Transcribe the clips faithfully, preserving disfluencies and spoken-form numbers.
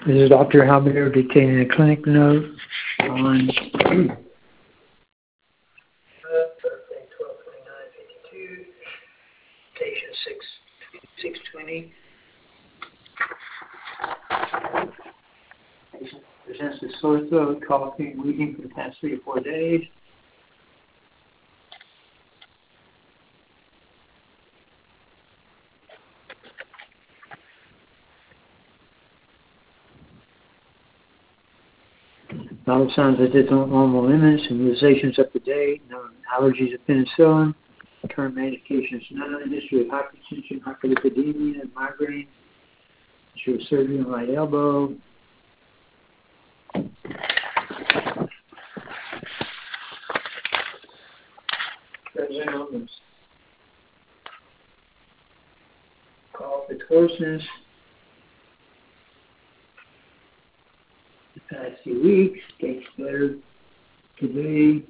This is Doctor Halberger dictating a clinic note on Thursday, twelve twenty-nine fifty-two, patient six six twenty. Patient presents with sore throat, coughing, wheezing for the past three or four days. Vital signs at normal limits, immunizations up to date, no allergies of penicillin, current medications none, history of hypertension, hyperlipidemia, migraine, history of surgery on right elbow. Present illness. Cough with hoarseness. The past few weeks, gets better today.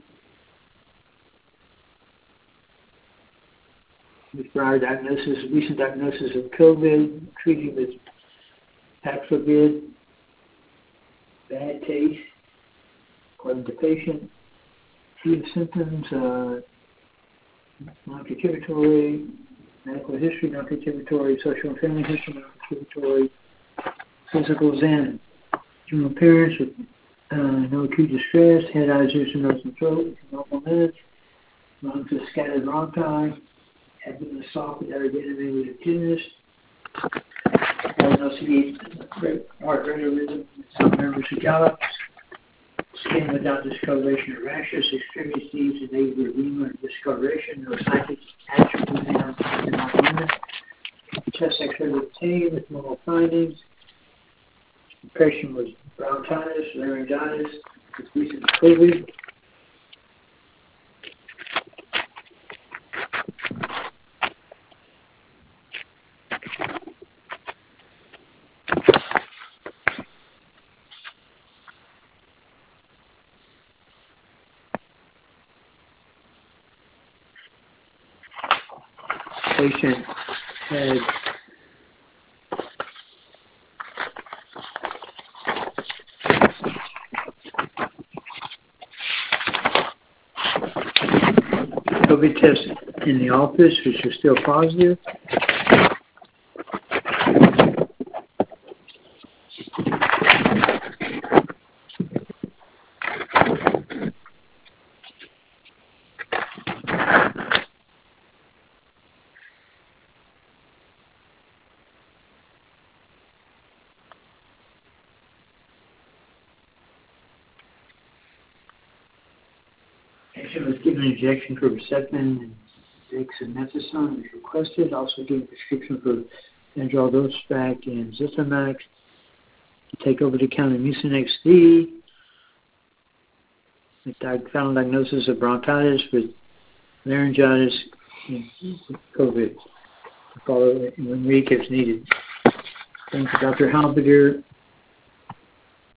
With prior diagnosis, recent diagnosis of COVID, treating with Paxlovid, bad taste, according to patient, few symptoms, uh, non-contributory, medical history, non-contributory, social and family history, non-contributory, physical exam, general appearance with uh, no acute distress, head, eyes, ears, and nose and throat, normal minutes, lungs with scattered bronchi, abdomen soft without identity with a kidneys, no C heart rate rhythm, some nervous gallops, skin without discoloration or rashes, extremities and nasal edema or discoloration, no psychic atrophy down in our limit, chest X-ray obtained with normal findings, impression was bronchitis, laryngitis, with recent COVID. Patient had COVID test in the office, which is still positive. Patient was given an injection for Herceptin and dexamethasone as requested. Also given prescription for Androldopac and Zithromax to take over-the-counter Mucinex V. With final diagnosis of bronchitis with laryngitis and COVID. Follow in one week if needed. Thank you, Doctor Halberger.